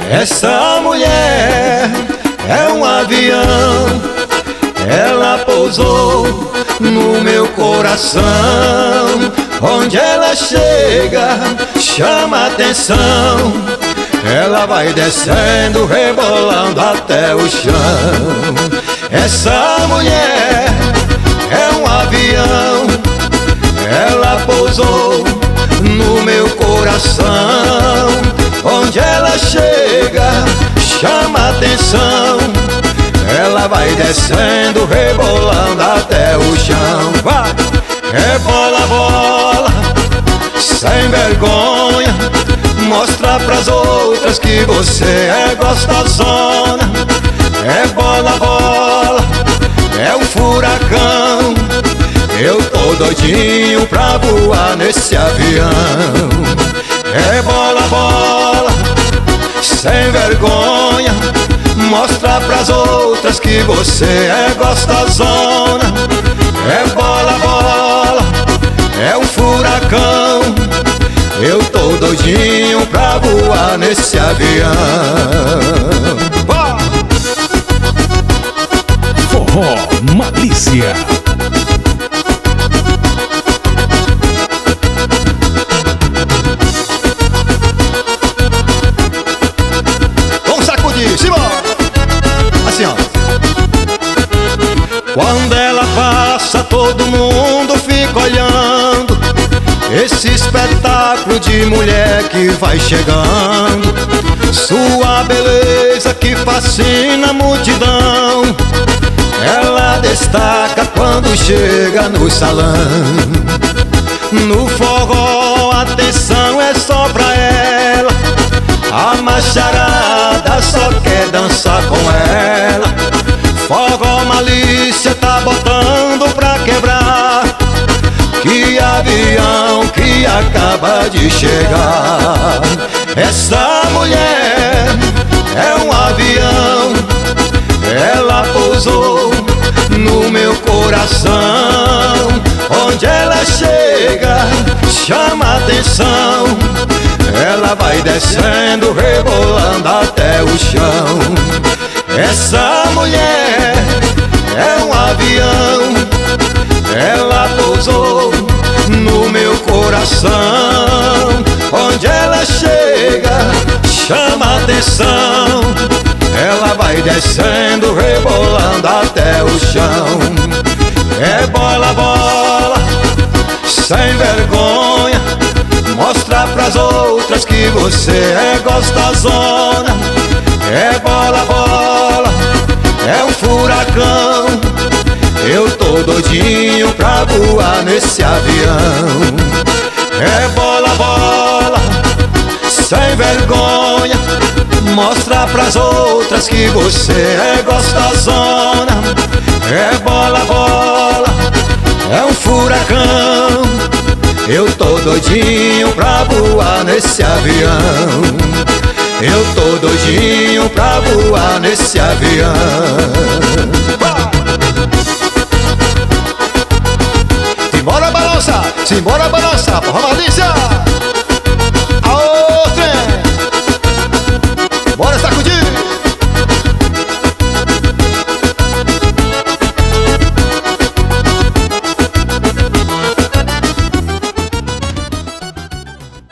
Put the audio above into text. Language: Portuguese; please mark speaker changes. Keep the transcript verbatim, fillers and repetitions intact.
Speaker 1: Essa mulher é um avião, ela pousou no meu coração. Onde ela chega, chama atenção. Ela vai descendo, rebolando até o chão. Essa mulher é um avião, ela pousou no meu coração. Onde ela chega, chama atenção. Ela vai descendo, rebolando até o chão. Vai! Rebola, bola, sem vergonha. Mostra pras outras que você é gostosona. Rebola, bola, é um furacão. Eu tô doidinho pra voar nesse avião. Rebola, bola, sem vergonha. Mostra pras outras que você é gostosona. Rebola, bola, é um furacão. Eu tô doidinho pra voar nesse avião.
Speaker 2: Forró Malícia.
Speaker 1: Vamos sacudir, simbora! Assim, ó. Quando ela passa, todo mundo fica olhando esse espetáculo de mulher que vai chegando. Sua beleza que fascina a multidão. Ela destaca quando chega no salão. No forró, atenção é só pra ela. A macharada só quer dançar com ela. Forró Malícia tá botando pra quebrar. Que avião que acaba de chegar. Essa mulher é um avião, ela pousou no meu coração. Onde ela chega, chama atenção. Ela vai descendo, rebolando até o chão. Essa mulher é um avião, ela pousou no meu coração. Onde ela chega, chama atenção. Ela vai descendo, rebolando até o chão. É bola, bola, sem vergonha. Mostra pras outras que você é gostosona. É bola, bola, é um furacão. Eu tô doidinho pra voar nesse avião. É bola, bola, sem vergonha. Mostra pras outras que você é gostosona. É bola, bola, é um furacão. Eu tô doidinho pra voar nesse avião. Eu tô doidinho pra voar nesse avião. Simbora balança, simbora balança, Forró Malícia.